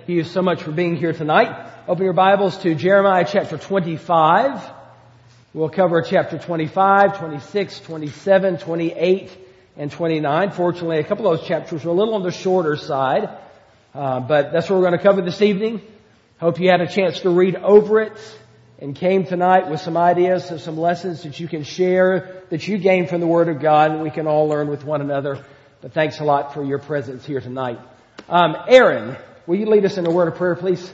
you so much for being here tonight. Open your Bibles to Jeremiah chapter 25. We'll cover chapter 25, 26, 27, 28, and 29. Fortunately, a couple of those chapters are a little on the shorter side, but that's what we're going to cover this evening. Hope you had a chance to read over it and came tonight with some ideas of some lessons that you can share, that you gain from the Word of God, and we can all learn with one another. But thanks a lot for your presence here tonight. Aaron, will you lead us in a word of prayer, please?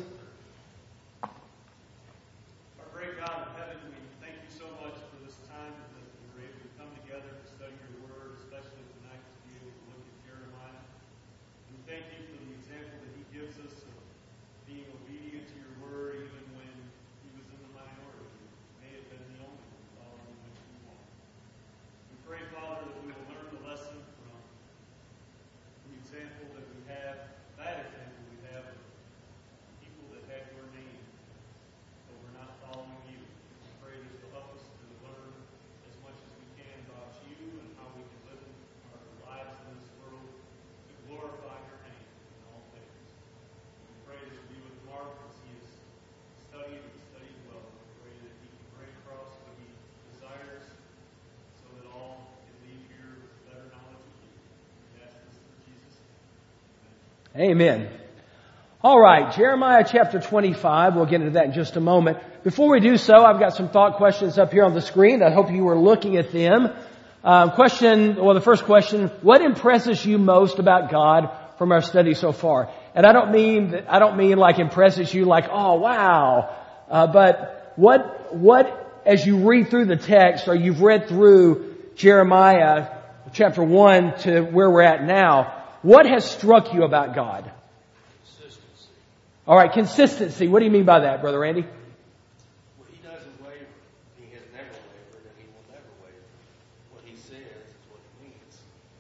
Amen. All right, Jeremiah chapter 25. We'll get into that in just a moment. Before we do so, I've got some thought questions up here on the screen. I hope you were looking at them. The first question, what impresses you most about God from our study so far? And I don't mean like impresses you like, oh wow. But what, as you read through the text or you've read through Jeremiah chapter 1 to where we're at now, what has struck you about God? Consistency. All right, consistency. What do you mean by that, Brother Randy? Well, He doesn't waver. He has never wavered, and He will never waver. What He says is what He means.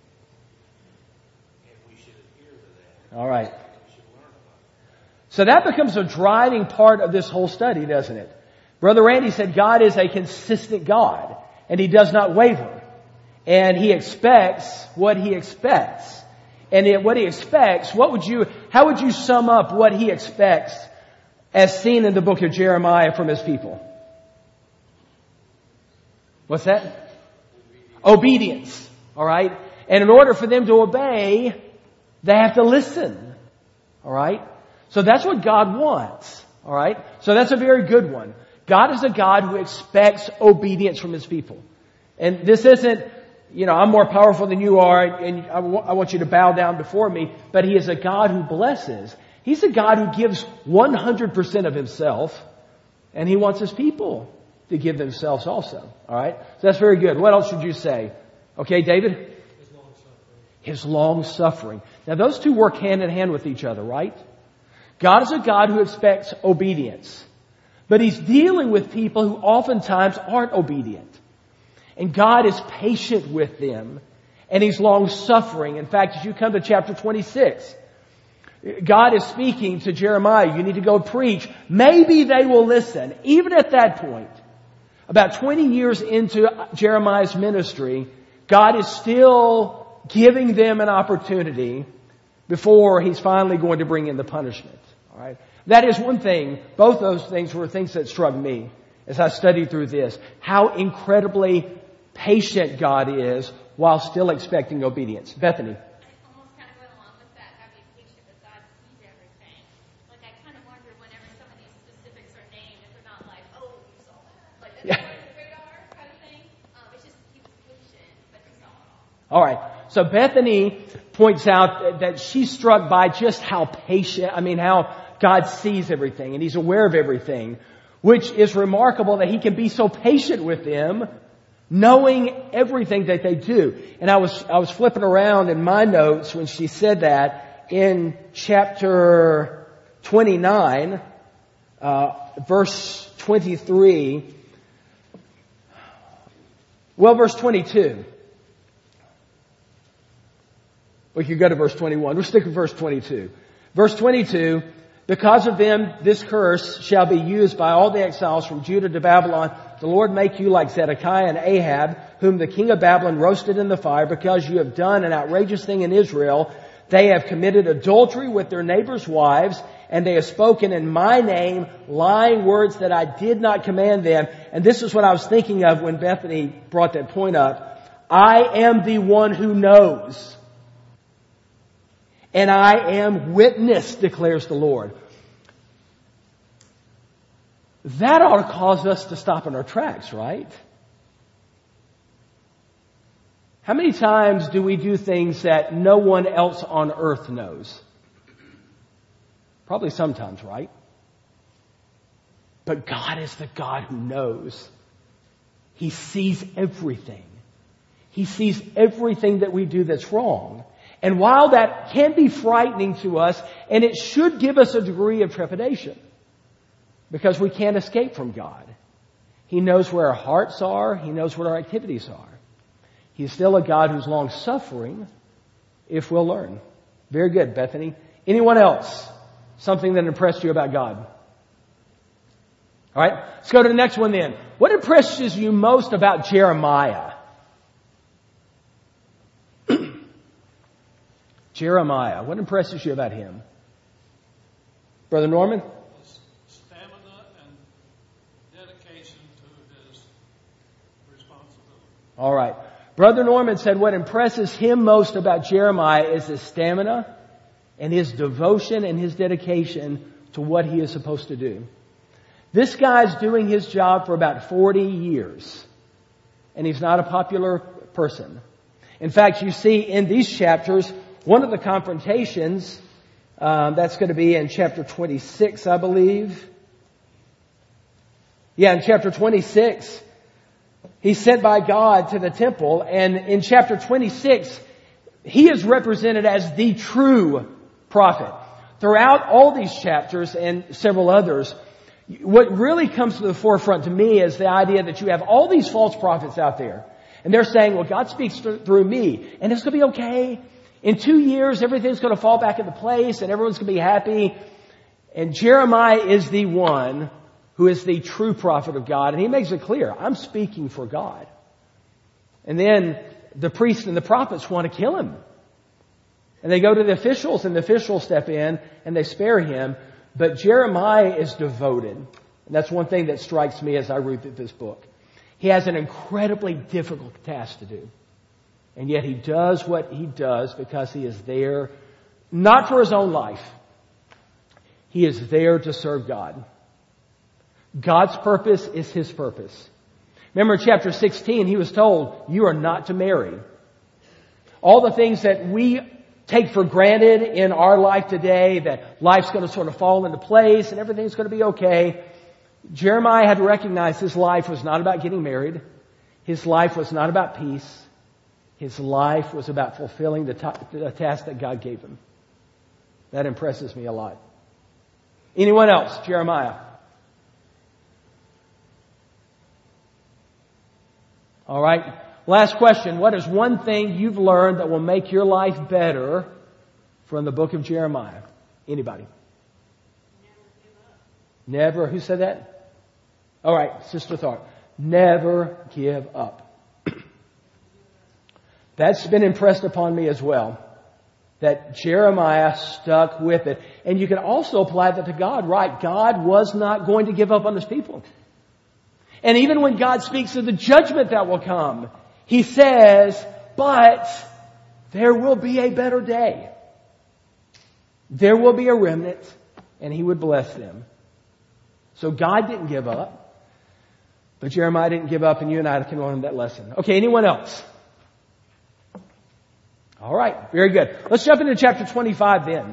And we should adhere to that. All right. We should learn about it. So that becomes a driving part of this whole study, doesn't it? Brother Randy said God is a consistent God, and He does not waver. And He expects what He expects. And what He expects, how would you sum up what He expects as seen in the book of Jeremiah from His people? What's that? Obedience. All right? And in order for them to obey, they have to listen. All right? So that's what God wants. All right? So that's a very good one. God is a God who expects obedience from His people. And this isn't, I'm more powerful than you are, and I want you to bow down before me. But He is a God who blesses. He's a God who gives 100% of Himself, and He wants His people to give themselves also. All right? So that's very good. What else should you say? Okay, David? His long-suffering. His long-suffering. Now, those two work hand in hand with each other, right? God is a God who expects obedience. But He's dealing with people who oftentimes aren't obedient. And God is patient with them. And He's long-suffering. In fact, as you come to chapter 26, God is speaking to Jeremiah. You need to go preach. Maybe they will listen. Even at that point, about 20 years into Jeremiah's ministry, God is still giving them an opportunity before He's finally going to bring in the punishment. All right. That is one thing. Both those things were things that struck me as I studied through this. How incredibly patient God is while still expecting obedience. Bethany. Almost kind of went along with that, how being patient with God sees everything. Like I kind of wonder whenever some of these specifics are named, if they're not like, oh, you saw that. Like that's part of the radar kind of thing. It's just He was patient, but He saw it all. All right. So Bethany points out that she's struck by just how how God sees everything and He's aware of everything, which is remarkable that He can be so patient with them, knowing everything that they do. And I was flipping around in my notes when she said that in chapter 29, verse 23. Well, verse 22. We could go to verse 21. We'll stick with verse 22. Verse 22, because of them, this curse shall be used by all the exiles from Judah to Babylon. The Lord make you like Zedekiah and Ahab, whom the king of Babylon roasted in the fire, because you have done an outrageous thing in Israel. They have committed adultery with their neighbors' wives, and they have spoken in my name lying words that I did not command them. And this is what I was thinking of when Bethany brought that point up. I am the one who knows. And I am witness, declares the Lord. That ought to cause us to stop in our tracks, right? How many times do we do things that no one else on earth knows? Probably sometimes, right? But God is the God who knows. He sees everything. He sees everything that we do that's wrong. And while that can be frightening to us, and it should give us a degree of trepidation, because we can't escape from God. He knows where our hearts are. He knows what our activities are. He's still a God who's long-suffering, if we'll learn. Very good, Bethany. Anyone else? Something that impressed you about God? All right, let's go to the next one then. What impresses you most about Jeremiah? Jeremiah. What impresses you about him? Brother Norman? His stamina and dedication to his responsibility. All right. Brother Norman said what impresses him most about Jeremiah is his stamina and his devotion and his dedication to what he is supposed to do. This guy's doing his job for about 40 years. And he's not a popular person. In fact, you see in these chapters, one of the confrontations, that's going to be in chapter 26, I believe. Yeah, in chapter 26, he's sent by God to the temple. And in chapter 26, he is represented as the true prophet. Throughout all these chapters and several others, what really comes to the forefront to me is the idea that you have all these false prophets out there. And they're saying, well, God speaks through me, and it's going to be okay. In 2 years, everything's going to fall back into place, and everyone's going to be happy. And Jeremiah is the one who is the true prophet of God. And he makes it clear, I'm speaking for God. And then the priests and the prophets want to kill him. And they go to the officials, and the officials step in, and they spare him. But Jeremiah is devoted. And that's one thing that strikes me as I read through this book. He has an incredibly difficult task to do. And yet he does what he does because he is there, not for his own life. He is there to serve God. God's purpose is his purpose. Remember in chapter 16, he was told, you are not to marry. All the things that we take for granted in our life today, that life's going to sort of fall into place and everything's going to be okay. Jeremiah had to recognize his life was not about getting married. His life was not about peace. His life was about fulfilling the task that God gave him. That impresses me a lot. Anyone else? Jeremiah. All right. Last question. What is one thing you've learned that will make your life better from the book of Jeremiah? Anybody? Never. Who said that? All right. Sister Tharp. Never give up. That's been impressed upon me as well. That Jeremiah stuck with it. And you can also apply that to God, right? God was not going to give up on his people. And even when God speaks of the judgment that will come, he says, but there will be a better day. There will be a remnant, and he would bless them. So God didn't give up. But Jeremiah didn't give up, and you and I can learn that lesson. Okay, anyone else? All right, very good. Let's jump into chapter 25 then.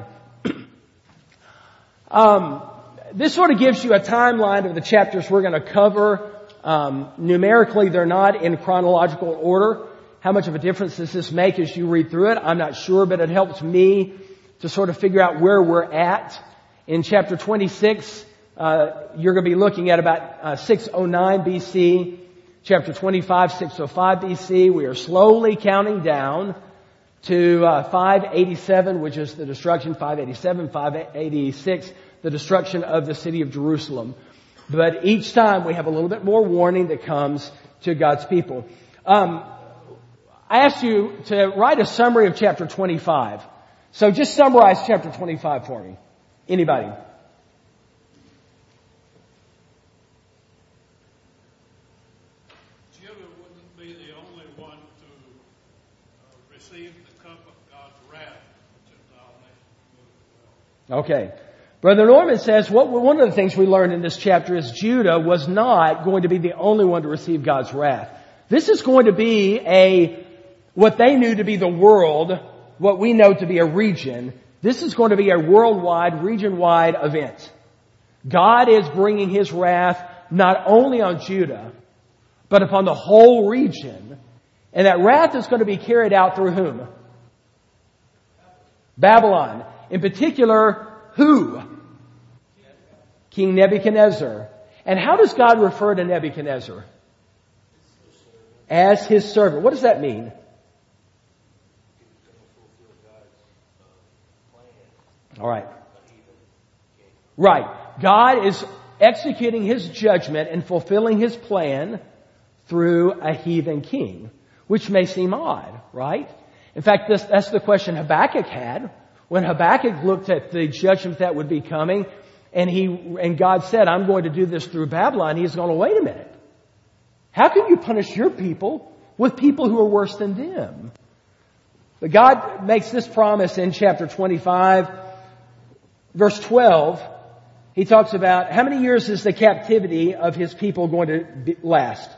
This sort of gives you a timeline of the chapters we're going to cover. Numerically, they're not in chronological order. How much of a difference does this make as you read through it? I'm not sure, but it helps me to sort of figure out where we're at. In chapter 26, you're going to be looking at about 609 BC. Chapter 25, 605 BC. We are slowly counting down to 587, which is the destruction, 587, 586, the destruction of the city of Jerusalem. But each time we have a little bit more warning that comes to God's people. I asked you to write a summary of chapter 25. So just summarize chapter 25 for me. Anybody? Judah wouldn't be the only one to receive the cup of God's wrath, which is now named. Okay. Brother Norman says one of the things we learned in this chapter is Judah was not going to be the only one to receive God's wrath. This is going to be what they knew to be the world, what we know to be a region. This is going to be a worldwide, region-wide event. God is bringing His wrath not only on Judah, but upon the whole region. And that wrath is going to be carried out through whom? Babylon. In particular, who? King Nebuchadnezzar. And how does God refer to Nebuchadnezzar? As His servant. What does that mean? All right. Right. God is executing His judgment and fulfilling His plan through a heathen king, which may seem odd, right? In fact, that's the question Habakkuk had. When Habakkuk looked at the judgment that would be coming, and God said, I'm going to do this through Babylon, he's going, wait a minute. How can you punish your people with people who are worse than them? But God makes this promise in chapter 25, verse 12. He talks about how many years is the captivity of His people going to last?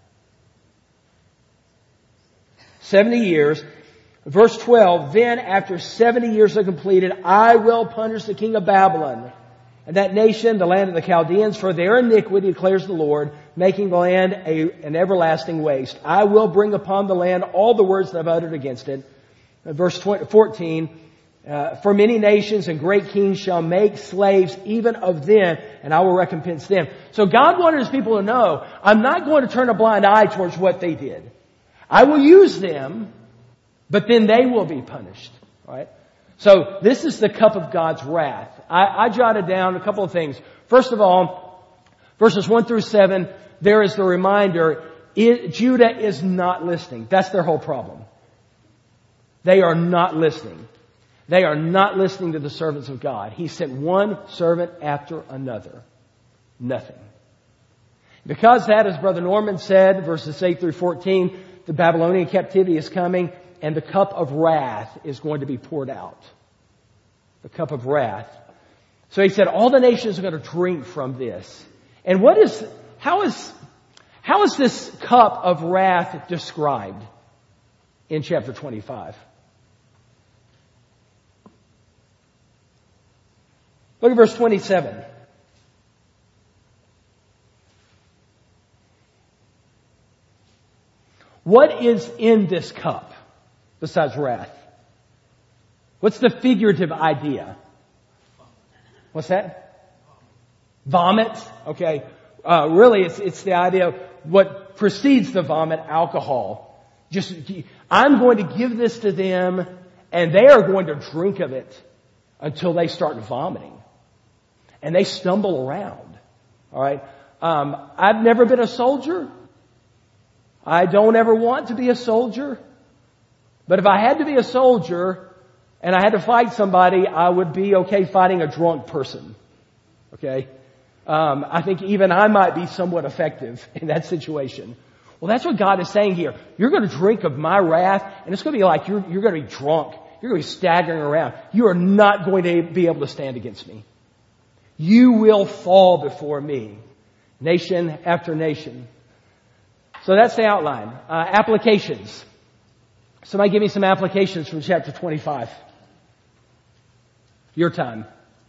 70 years. Verse 12, then after 70 years are completed, I will punish the king of Babylon and that nation, the land of the Chaldeans, for their iniquity, declares the Lord, making the land an everlasting waste. I will bring upon the land all the words that I've uttered against it. Verse 14, for many nations and great kings shall make slaves even of them, and I will recompense them. So God wanted His people to know, I'm not going to turn a blind eye towards what they did. I will use them, but then they will be punished. All right? So this is the cup of God's wrath. I jotted down a couple of things. First of all, verses 1 through 7, there is the reminder, Judah is not listening. That's their whole problem. They are not listening. They are not listening to the servants of God. He sent one servant after another. Nothing. Because that, as Brother Norman said, verses 8 through 14, the Babylonian captivity is coming, and the cup of wrath is going to be poured out. The cup of wrath. So he said, all the nations are going to drink from this. And how is this cup of wrath described in chapter 25? Look at verse 27. What is in this cup besides wrath? What's the figurative idea? What's that? Vomit? Okay. Really, it's the idea of what precedes the vomit, alcohol. I'm going to give this to them, and they are going to drink of it until they start vomiting. And they stumble around. All right. I've never been a soldier. I don't ever want to be a soldier. But if I had to be a soldier and I had to fight somebody, I would be okay fighting a drunk person. Okay? I think even I might be somewhat effective in that situation. Well, that's what God is saying here. You're going to drink of my wrath, and it's going to be like you're going to be drunk. You're going to be staggering around. You are not going to be able to stand against me. You will fall before me, nation after nation. So that's the outline. Applications. Somebody give me some applications from chapter 25. Your time.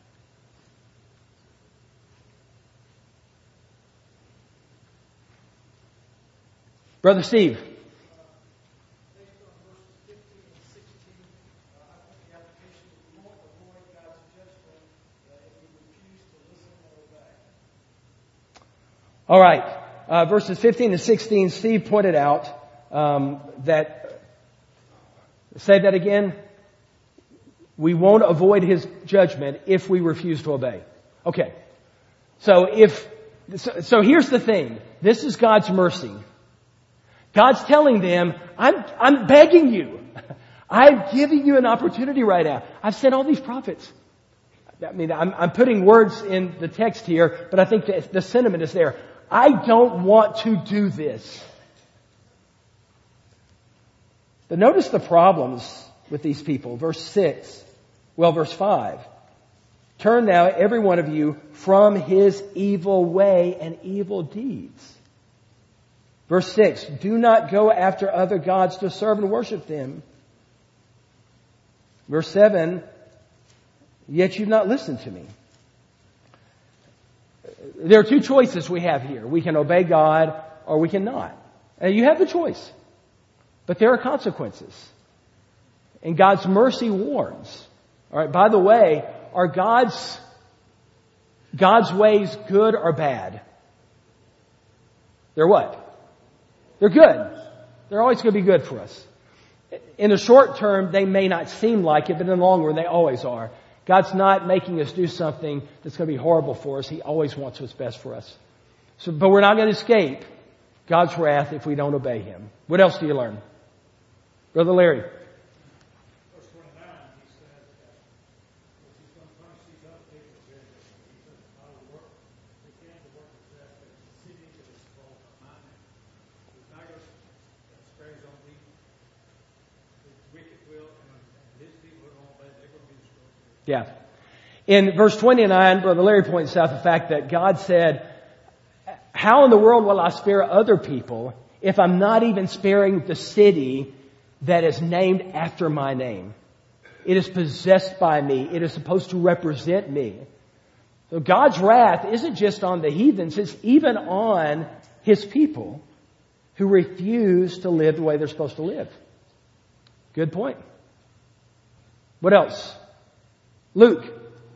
Brother Steve. All right. Verses 15 to 16, Steve pointed out that, say that again, we won't avoid His judgment if we refuse to obey. Okay. So here's the thing. This is God's mercy. God's telling them, I'm begging you. I'm giving you an opportunity right now. I've sent all these prophets. I mean, I'm putting words in the text here, but I think the sentiment is there. I don't want to do this. But notice the problems with these people. Verse 5. Turn now, every one of you, from his evil way and evil deeds. Verse 6. Do not go after other gods to serve and worship them. Verse 7. Yet you've not listened to me. There are two choices we have here. We can obey God or we cannot. And you have the choice. But there are consequences. And God's mercy warns. All right, by the way, are God's ways good or bad? They're what? They're good. They're always going to be good for us. In the short term, they may not seem like it, but in the long run, they always are. God's not making us do something that's going to be horrible for us. He always wants what's best for us. But we're not going to escape God's wrath if we don't obey Him. What else do you learn? Brother Larry. Verse 29, he said that he's going to punish these other people. He said, I will work. They can't work with that. The city that is called my name. He's not going to spare his own people. The wicked will, and his people are going to obey. They're going to be destroyed. Yeah. In verse 29, Brother Larry points out the fact that God said, how in the world will I spare other people if I'm not even sparing the city that is named after my name? It is possessed by me. It is supposed to represent me. So God's wrath isn't just on the heathens, it's even on His people who refuse to live the way they're supposed to live. Good point. What else? Luke.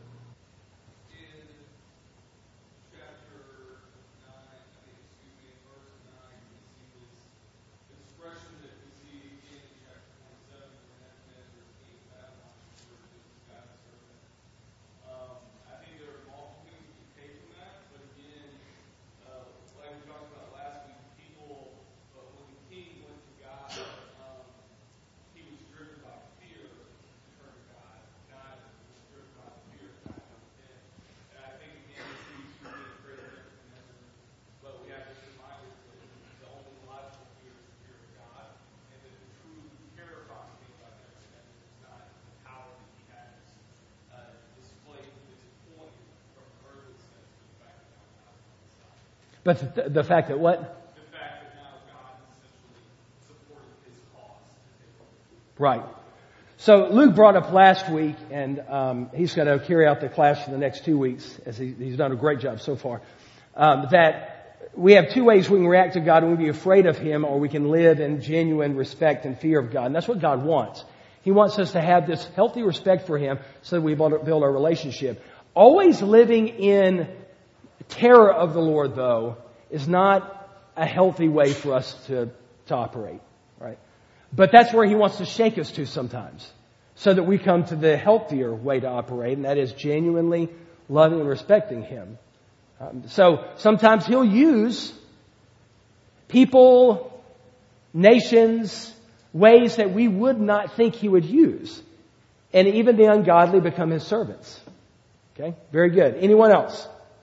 But the fact that what? The fact that now God essentially supported his cause. Right. So Luke brought up last week, and he's going to carry out the class for the next 2 weeks, as he's done a great job so far, that we have two ways we can react to God. We can be afraid of Him, or we can live in genuine respect and fear of God. And that's what God wants. He wants us to have this healthy respect for Him so that we build our relationship. Always living in terror of the Lord, though, is not a healthy way for us to operate, right? But that's where He wants to shake us to sometimes, so that we come to the healthier way to operate, and that is genuinely loving and respecting Him. So sometimes He'll use people, nations, ways that we would not think He would use. And even the ungodly become His servants. Okay? Very good. Anyone else?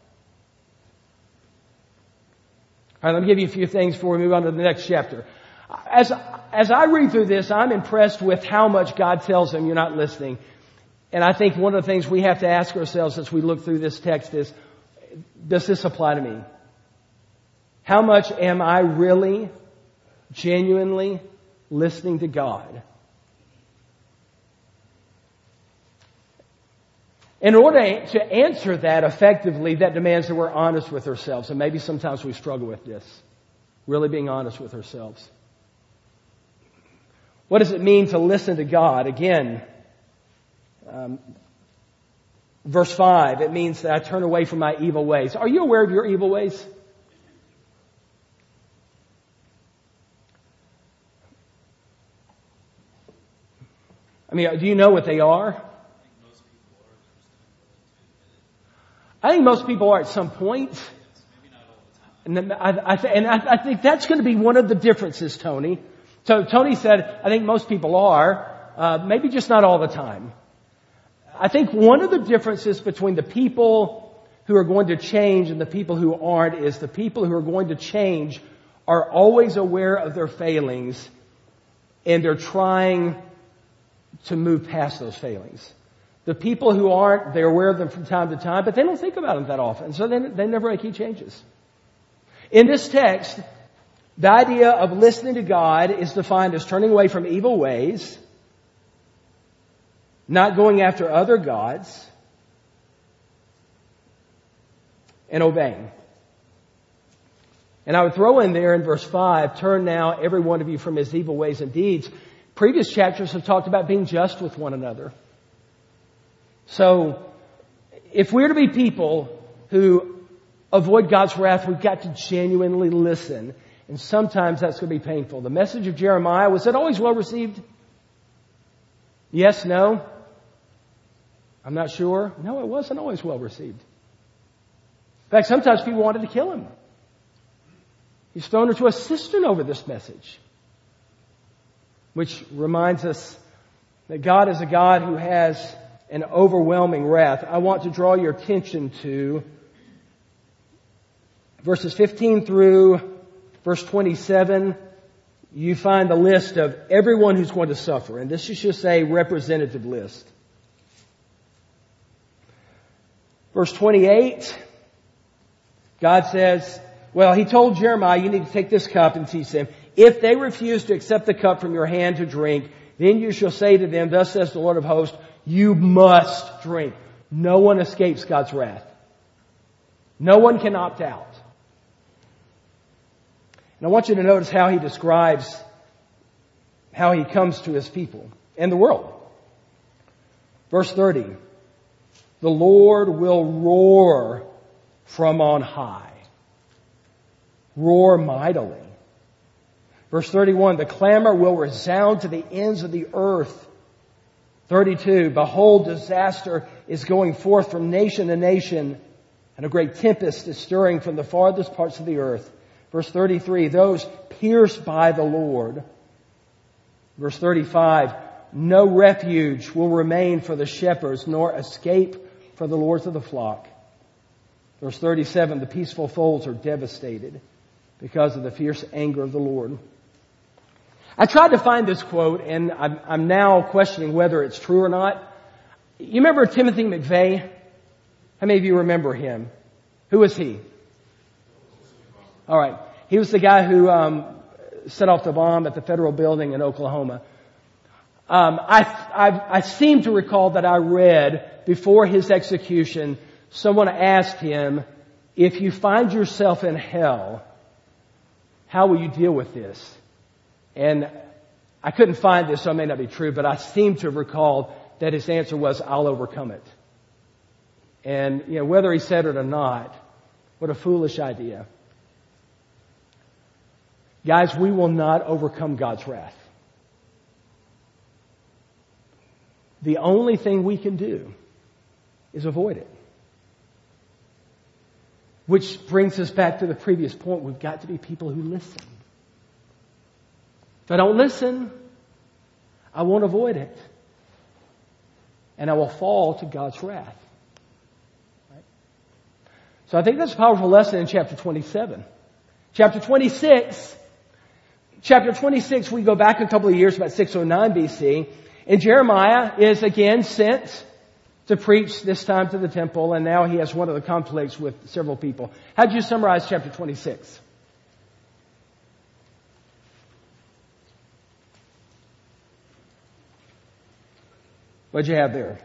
All right, let me give you a few things before we move on to the next chapter. As I read through this, I'm impressed with how much God tells them you're not listening. And I think one of the things we have to ask ourselves as we look through this text is, does this apply to me? How much am I really, genuinely listening to God? In order to answer that effectively, that demands that we're honest with ourselves. And maybe sometimes we struggle with this. Really being honest with ourselves. What does it mean to listen to God? Again, verse 5, it means that I turn away from my evil ways. Are you aware of your evil ways? I mean, do you know what they are? I think most people are at some point. And I think that's going to be one of the differences, Tony. So Tony said, I think most people are. maybe just not all the time. I think one of the differences between the people who are going to change and the people who aren't is the people who are going to change are always aware of their failings and they're trying to move past those failings. The people who aren't, they're aware of them from time to time, but they don't think about them that often, so they never make any changes. In this text, the idea of listening to God is defined as turning away from evil ways, not going after other gods, and obeying. And I would throw in there in verse 5, turn now every one of you from his evil ways and deeds. Previous chapters have talked about being just with one another. So, if we're to be people who avoid God's wrath, we've got to genuinely listen. And sometimes that's going to be painful. The message of Jeremiah, was it always well received? Yes, no? I'm not sure. No, it wasn't always well received. In fact, sometimes people wanted to kill him. He's thrown into a cistern over this message. Which reminds us that God is a God who has an overwhelming wrath. I want to draw your attention to verses 15 through verse 27. You find the list of everyone who's going to suffer. And this is just a representative list. Verse 28, God says, well, he told Jeremiah, you need to take this cup and teach them. If they refuse to accept the cup from your hand to drink, then you shall say to them, thus says the Lord of hosts, you must drink. No one escapes God's wrath. No one can opt out. And I want you to notice how he describes how he comes to his people and the world. Verse 30, the Lord will roar from on high. Roar mightily. Verse 31, the clamor will resound to the ends of the earth. 32, behold, disaster is going forth from nation to nation, and a great tempest is stirring from the farthest parts of the earth. Verse 33, those pierced by the Lord. Verse 35, no refuge will remain for the shepherds, nor escape for the lords of the flock. Verse 37, the peaceful folds are devastated because of the fierce anger of the Lord. I tried to find this quote, and I'm now questioning whether it's true or not. You remember Timothy McVeigh? How many of you remember him? Who was he? All right. He was the guy who set off the bomb at the federal building in Oklahoma. I seem to recall that I read before his execution, someone asked him, if you find yourself in hell, how will you deal with this? And I couldn't find this, so it may not be true, but I seem to recall that his answer was, I'll overcome it. And, whether he said it or not, what a foolish idea. Guys, we will not overcome God's wrath. The only thing we can do is avoid it. Which brings us back to the previous point. We've got to be people who listen. If I don't listen, I won't avoid it. And I will fall to God's wrath. Right? So I think that's a powerful lesson in chapter 27. Chapter 26, we go back a couple of years, about 609 BC, and Jeremiah is again sent to preach, this time to the temple, and now he has one of the conflicts with several people. How do you summarize chapter 26? What'd you have there?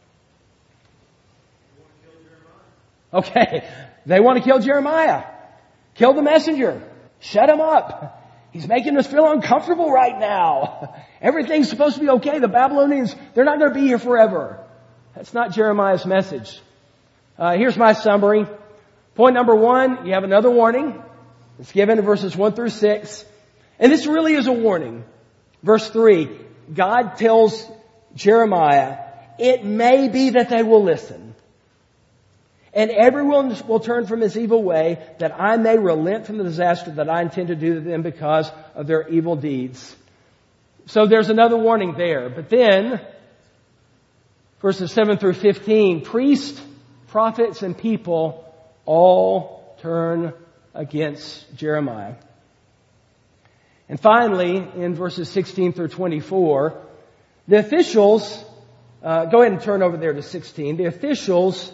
Okay. They want to kill Jeremiah. Kill the messenger. Shut him up. He's making us feel uncomfortable right now. Everything's supposed to be okay. The Babylonians, they're not going to be here forever. That's not Jeremiah's message. Here's my summary. Point number 1, you have another warning. It's given in verses 1 through 6. And this really is a warning. Verse 3, God tells Jeremiah, it may be that they will listen. And everyone will turn from his evil way, that I may relent from the disaster that I intend to do to them because of their evil deeds. So there's another warning there. But then, verses 7 through 15, priests, prophets, and people all turn against Jeremiah. And finally, in verses 16 through 24, the officials, go ahead and turn over there to 16. The officials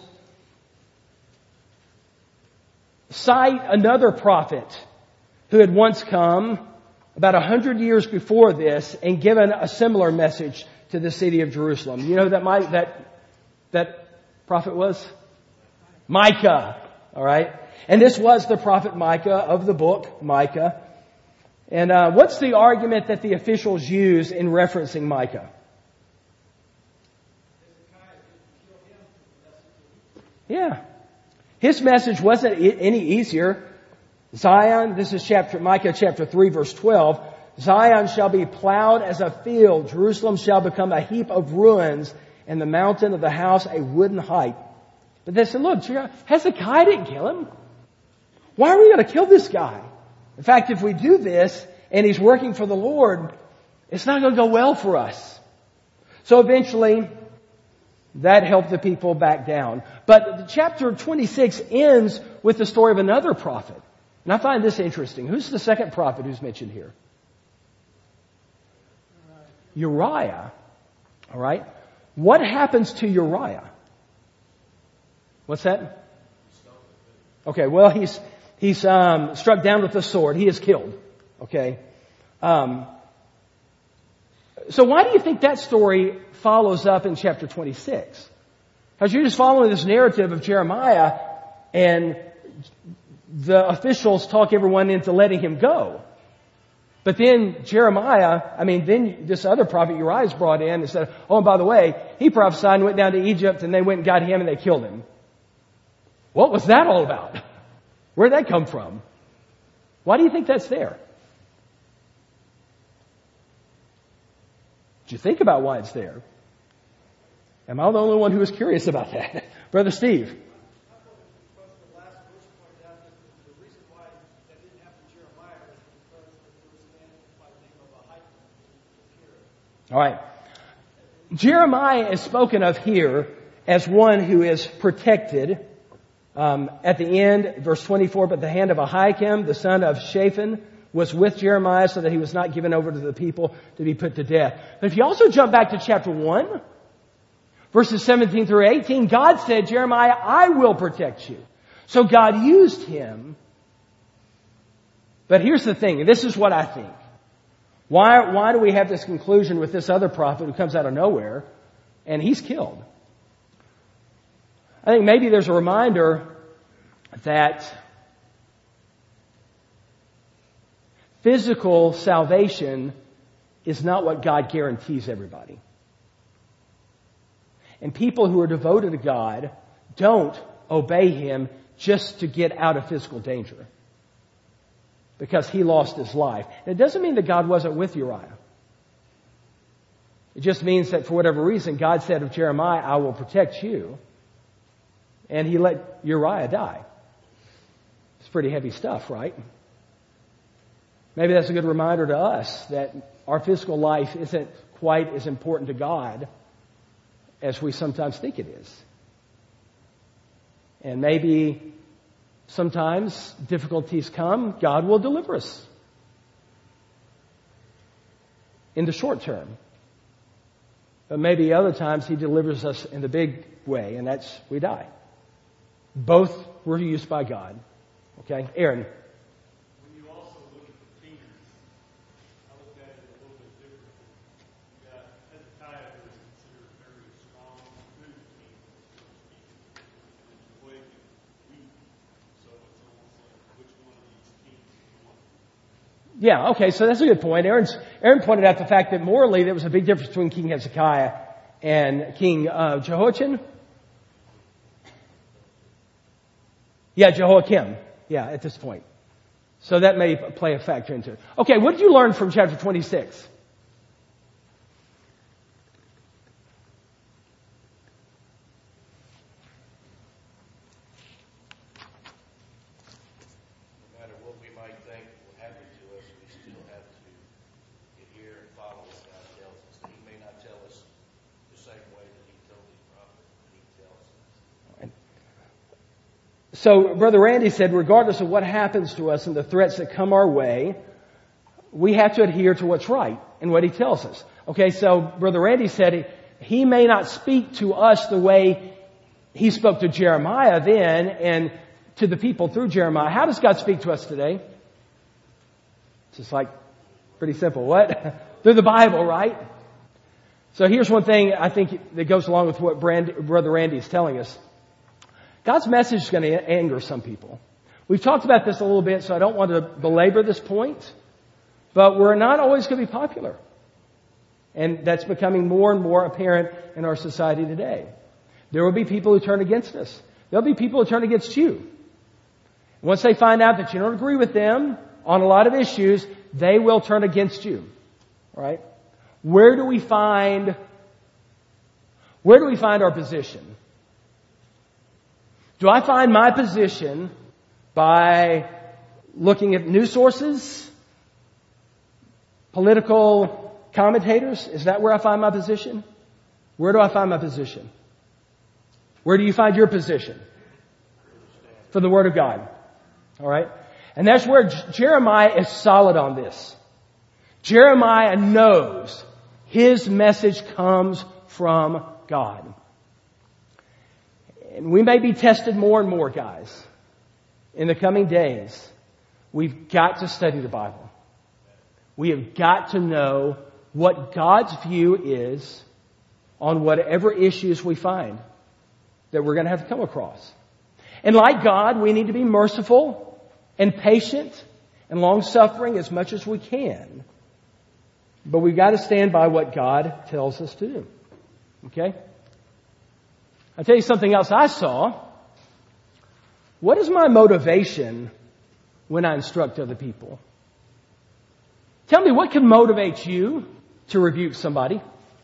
cite another prophet who had once come about 100 years before this and given a similar message to the city of Jerusalem. You know who that prophet was? Micah. All right. And this was the prophet Micah of the book Micah. And what's the argument that the officials use in referencing Micah? Yeah. His message wasn't any easier. Zion, this is Micah chapter 3 verse 12. Zion shall be plowed as a field. Jerusalem shall become a heap of ruins, and the mountain of the house a wooden height. But they said, look, Hezekiah didn't kill him. Why are we going to kill this guy? In fact, if we do this and he's working for the Lord, it's not going to go well for us. So eventually, that helped the people back down. But chapter 26 ends with the story of another prophet. And I find this interesting. Who's the second prophet who's mentioned here? Uriah. All right. What happens to Uriah? What's that? Okay, well, he's struck down with a sword. He is killed. Okay. So why do you think that story follows up in chapter 26? Because you're just following this narrative of Jeremiah, and the officials talk everyone into letting him go. But then then this other prophet Uriah is brought in and said, oh, and by the way, he prophesied and went down to Egypt, and they went and got him and they killed him. What was that all about? Where'd that come from? Why do you think that's there? Did you think about why it's there? Am I the only one who is curious about that? Brother Steve. Because the last verse pointed out that the reason why that didn't happen to Jeremiah was because there was a man by the name of Ahikam. All right. Jeremiah is spoken of here as one who is protected. At the end, verse 24, but the hand of Ahikam, the son of Shaphan, was with Jeremiah so that he was not given over to the people to be put to death. But if you also jump back to chapter 1, verses 17 through 18, God said, Jeremiah, I will protect you. So God used him. But here's the thing, and this is what I think. Why do we have this conclusion with this other prophet who comes out of nowhere and he's killed? I think maybe there's a reminder that physical salvation is not what God guarantees everybody. And people who are devoted to God don't obey Him just to get out of physical danger, because he lost his life. And it doesn't mean that God wasn't with Uriah. It just means that for whatever reason, God said of Jeremiah, I will protect you. And he let Uriah die. It's pretty heavy stuff, right? Maybe that's a good reminder to us that our physical life isn't quite as important to God as we sometimes think it is. And maybe sometimes difficulties come, God will deliver us in the short term. But maybe other times He delivers us in the big way, and that's we die. Both were used by God. Okay? Aaron. When you also look at the kings, I look at it a little bit differently. You got Hezekiah, who is considered a very strong, good king, so to speak. And Jehoiakim, weak. So it's almost like, which one of these kings do you want? Yeah, okay, so that's a good point. Aaron pointed out the fact that morally there was a big difference between King Hezekiah and King Jehoiachin. Yeah, Jehoiakim. Yeah, at this point. So that may play a factor into it. Okay, what did you learn from chapter 26? No matter what we might think will happen to us, we still have to adhere and follow what So Brother Randy said, regardless of what happens to us and the threats that come our way, we have to adhere to what's right and what he tells us. Okay, so Brother Randy said he may not speak to us the way he spoke to Jeremiah then and to the people through Jeremiah. How does God speak to us today? It's just like pretty simple. What? Through the Bible, right? So here's one thing I think that goes along with what Brother Randy is telling us. God's message is going to anger some people. We've talked about this a little bit, so I don't want to belabor this point. But we're not always going to be popular. And that's becoming more and more apparent in our society today. There will be people who turn against us. There'll be people who turn against you. Once they find out that you don't agree with them on a lot of issues, they will turn against you. Right? Where do we find our position? Do I find my position by looking at news sources? Political commentators? Is that where I find my position? Where do I find my position? Where do you find your position? For the Word of God. Alright? And that's where Jeremiah is solid on this. Jeremiah knows his message comes from God. And we may be tested more and more, guys. In the coming days, we've got to study the Bible. We have got to know what God's view is on whatever issues we find that we're going to have to come across. And like God, we need to be merciful and patient and long-suffering as much as we can. But we've got to stand by what God tells us to do. Okay? I'll tell you something else I saw. What is my motivation when I instruct other people? Tell me, what can motivate you to rebuke somebody?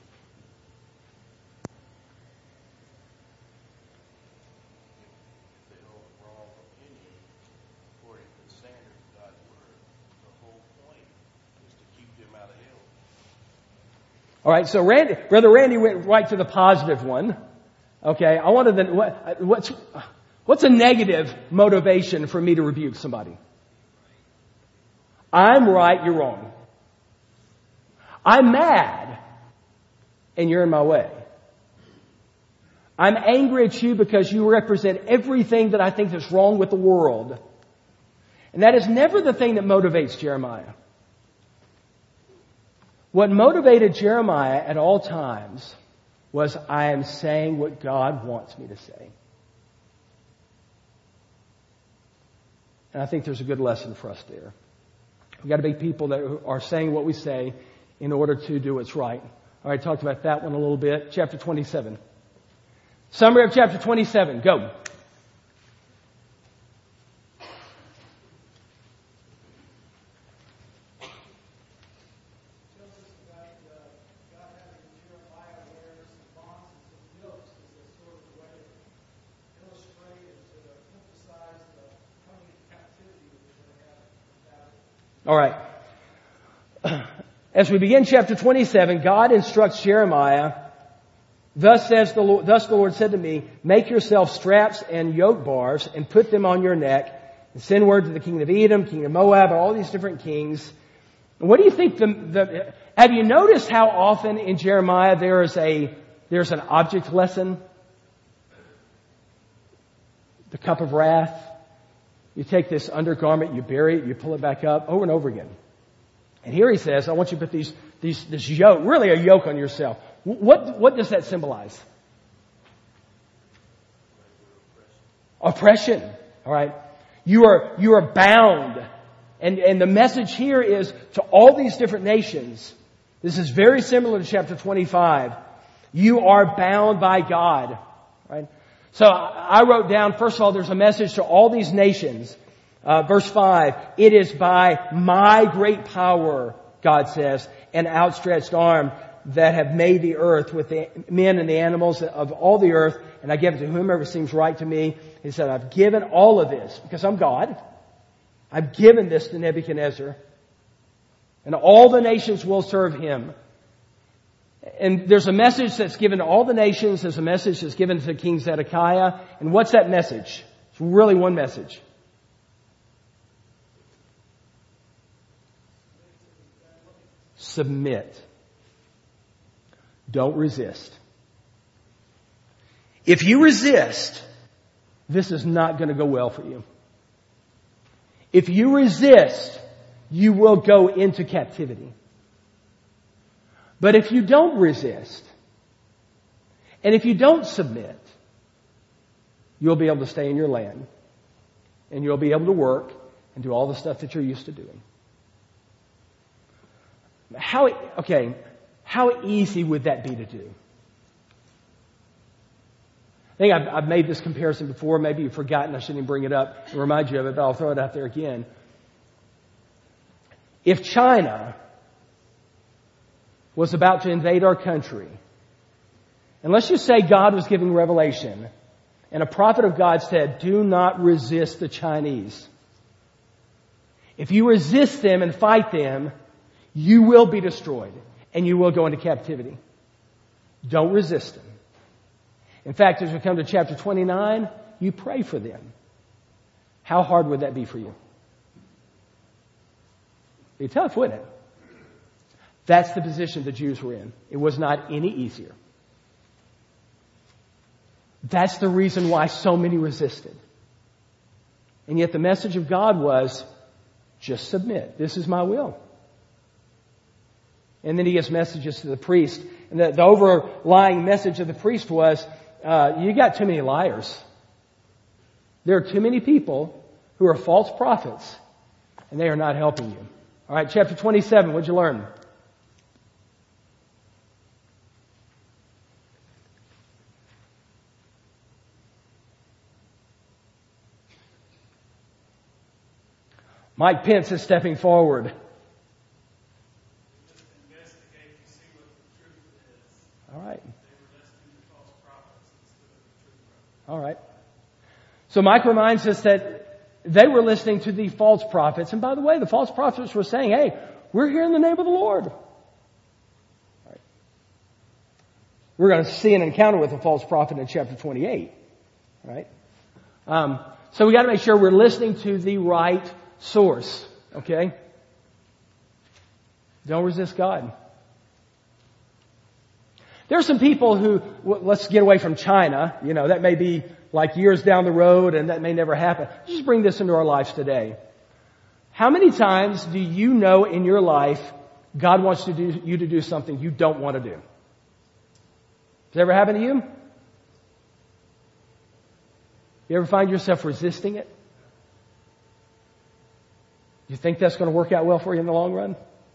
All right, so Brother Randy went right to the positive one. Okay, I wanted to, what's a negative motivation for me to rebuke somebody? I'm right, you're wrong. I'm mad, and you're in my way. I'm angry at you because you represent everything that I think is wrong with the world. And that is never the thing that motivates Jeremiah. What motivated Jeremiah at all times was, I am saying what God wants me to say. And I think there's a good lesson for us there. We've got to be people that are saying what we say in order to do what's right. All right, talked about that one a little bit. Chapter 27. Summary of chapter 27. Go. All right. As we begin chapter 27, God instructs Jeremiah, Thus the Lord said to me, make yourself straps and yoke bars and put them on your neck and send word to the king of Edom, king of Moab, all these different kings. And what do you think have you noticed how often in Jeremiah there's an object lesson? The cup of wrath. You take this undergarment, you bury it, you pull it back up over and over again. And here he says, I want you to put this yoke, really a yoke on yourself. What does that symbolize? Oppression. All right. You are bound. And the message here is to all these different nations. This is very similar to chapter 25. You are bound by God. Right? So I wrote down, first of all, there's a message to all these nations. Verse 5, it is by my great power, God says, and outstretched arm that have made the earth with the men and the animals of all the earth, and I give it to whomever seems right to me. He said, I've given all of this, because I'm God. I've given this to Nebuchadnezzar, and all the nations will serve him. And there's a message that's given to all the nations. There's a message that's given to King Zedekiah. And what's that message? It's really one message. Submit. Don't resist. If you resist, this is not going to go well for you. If you resist, you will go into captivity. But if you don't resist, and if you don't submit, you'll be able to stay in your land. And you'll be able to work and do all the stuff that you're used to doing. How easy would that be to do? I think I've made this comparison before. Maybe you've forgotten. I shouldn't even bring it up and remind you of it, but I'll throw it out there again. If China was about to invade our country, and let's just say God was giving revelation, and a prophet of God said, do not resist the Chinese. If you resist them and fight them, you will be destroyed, and you will go into captivity. Don't resist them. In fact, as we come to chapter 29, you pray for them. How hard would that be for you? It'd be tough, wouldn't it? That's the position the Jews were in. It was not any easier. That's the reason why so many resisted. And yet the message of God was, just submit. This is my will. And then he gives messages to the priest. And the overlying message of the priest was, you got too many liars. There are too many people who are false prophets, and they are not helping you. All right, chapter 27, what'd you learn? Mike Pence is stepping forward. All right. All right. So Mike reminds us that they were listening to the false prophets. And by the way, the false prophets were saying, hey, we're here in the name of the Lord. All right. We're going to see an encounter with a false prophet in chapter 28. All right. So we got to make sure we're listening to the right source. Okay? Don't resist God. There are some people who, let's get away from China, that may be like years down the road and that may never happen. Just bring this into our lives today. How many times do you know in your life God wants you to do something you don't want to do? Has that ever happened to you? You ever find yourself resisting it? Do you think that's going to work out well for you in the long run?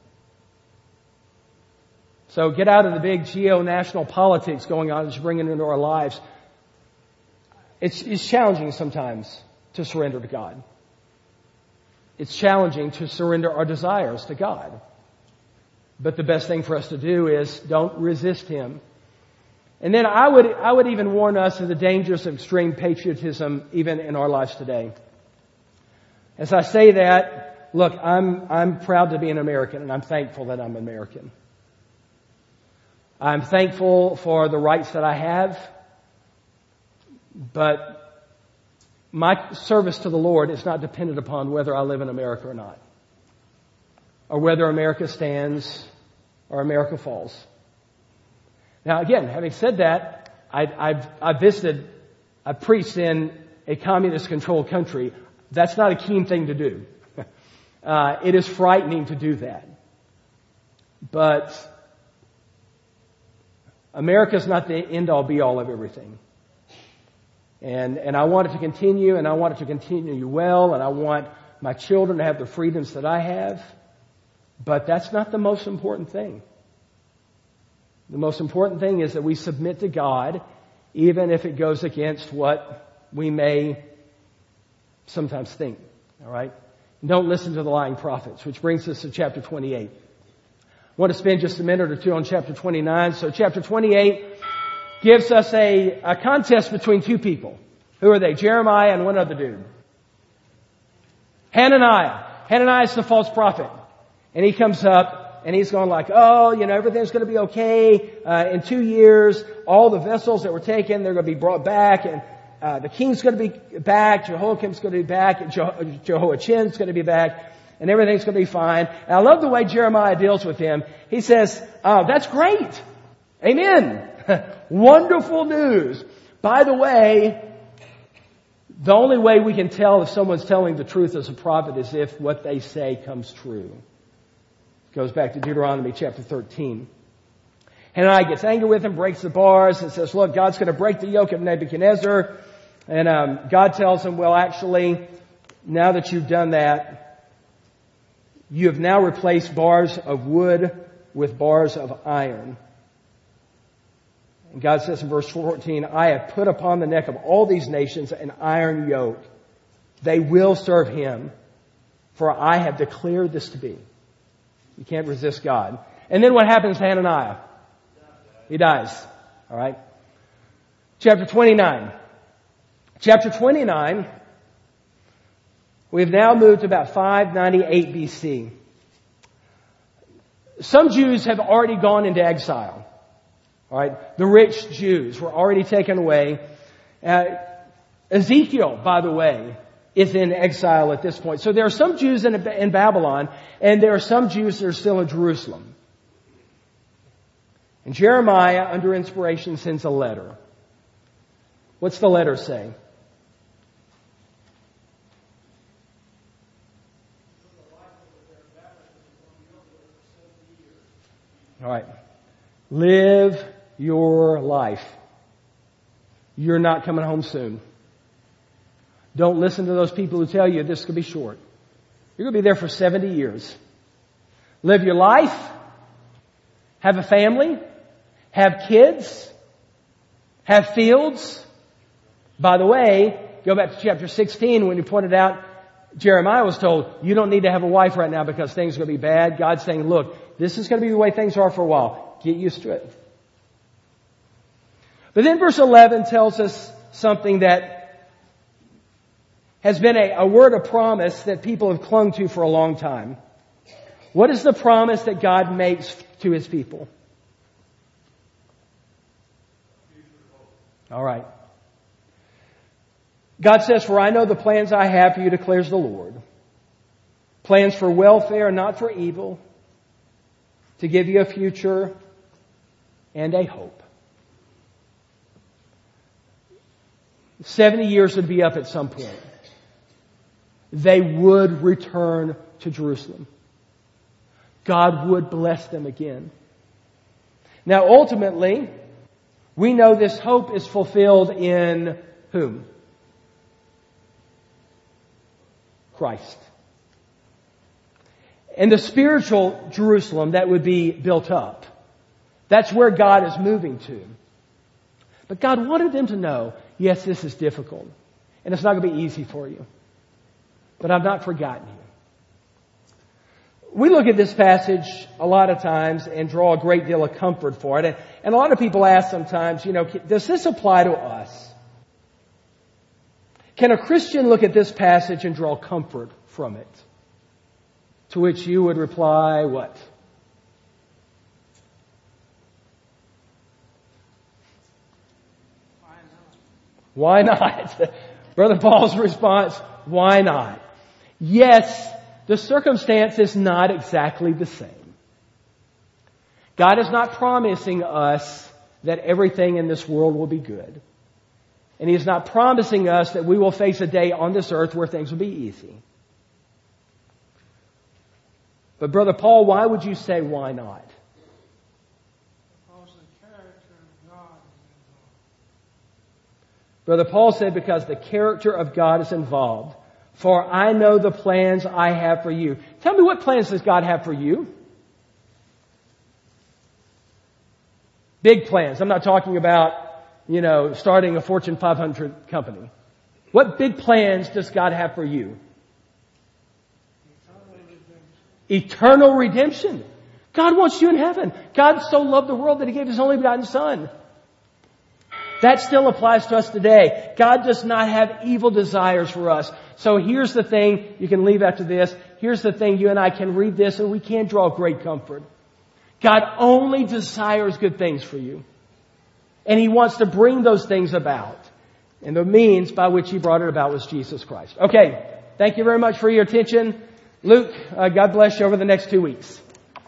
So get out of the big geo-national politics going on and just bring it into our lives. It's challenging sometimes to surrender to God. It's challenging to surrender our desires to God. But the best thing for us to do is don't resist Him. And then I would even warn us of the dangers of extreme patriotism even in our lives today. As I say that, look, I'm proud to be an American and I'm thankful that I'm American. I'm thankful for the rights that I have, but my service to the Lord is not dependent upon whether I live in America or not, or whether America stands or America falls. Now again, having said that, I've preached in a communist-controlled country. That's not a keen thing to do. It is frightening to do that. But America's not the end-all, be-all of everything. And I want it to continue, and I want it to continue well, and I want my children to have the freedoms that I have. But that's not the most important thing. The most important thing is that we submit to God, even if it goes against what we may sometimes think. All right? Don't listen to the lying prophets, which brings us to chapter 28. I want to spend just a minute or two on chapter 29. So chapter 28 gives us a contest between two people. Who are they? Jeremiah and one other dude. Hananiah. Hananiah is the false prophet. And he comes up and he's going like, everything's going to be okay. In 2 years, all the vessels that were taken, they're going to be brought back. And the king's going to be back, Jehoiakim's going to be back, Jehoiachin's going to be back, and everything's going to be fine. And I love the way Jeremiah deals with him. He says, "Oh, that's great. Amen. Wonderful news. By the way, the only way we can tell if someone's telling the truth as a prophet is if what they say comes true." Goes back to Deuteronomy chapter 13. Hananiah gets angry with him, breaks the bars, and says, "Look, God's going to break the yoke of Nebuchadnezzar." And God tells him, "Well, actually, now that you've done that, you have now replaced bars of wood with bars of iron." And God says in verse 14, "I have put upon the neck of all these nations an iron yoke. They will serve him, for I have declared this to be." You can't resist God. And then what happens to Hananiah? He dies. All right. Chapter 29. Chapter 29, we've now moved to about 598 BC. Some Jews have already gone into exile. All right. The rich Jews were already taken away. Ezekiel, by the way, is in exile at this point. So there are some Jews in Babylon, and there are some Jews that are still in Jerusalem. And Jeremiah, under inspiration, sends a letter. What's the letter say? All right. Live your life. You're not coming home soon. Don't listen to those people who tell you this could be short. You're going to be there for 70 years. Live your life. Have a family. Have kids. Have fields. By the way, go back to chapter 16 when you pointed out Jeremiah was told, you don't need to have a wife right now because things are going to be bad. God's saying, look, this is going to be the way things are for a while. Get used to it. But then verse 11 tells us something that has been a word of promise that people have clung to for a long time. What is the promise that God makes to His people? All right. God says, "For I know the plans I have for you, declares the Lord. Plans for welfare, not for evil, to give you a future and a hope." 70 years would be up at some point. They would return to Jerusalem. God would bless them again. Now, ultimately, we know this hope is fulfilled in whom? Christ. And the spiritual Jerusalem that would be built up. That's where God is moving to. But God wanted them to know, yes, this is difficult. And it's not going to be easy for you. But I've not forgotten you. We look at this passage a lot of times and draw a great deal of comfort for it. And a lot of people ask sometimes, does this apply to us? Can a Christian look at this passage and draw comfort from it? To which you would reply, what? Why not? Brother Paul's response, why not? Yes, the circumstance is not exactly the same. God is not promising us that everything in this world will be good. And He is not promising us that we will face a day on this earth where things will be easy. But Brother Paul, why would you say why not? Because the character of God is involved. Brother Paul said, because the character of God is involved. For I know the plans I have for you. Tell me, what plans does God have for you? Big plans. I'm not talking about, starting a Fortune 500 company. What big plans does God have for you? Eternal redemption. God wants you in heaven. God so loved the world that He gave His only begotten Son. That still applies to us today. God does not have evil desires for us. So here's the thing, you can leave after this. Here's the thing, you and I can read this and we can draw great comfort. God only desires good things for you. And He wants to bring those things about. And the means by which He brought it about was Jesus Christ. Okay. Thank you very much for your attention. Luke, God bless you over the next 2 weeks.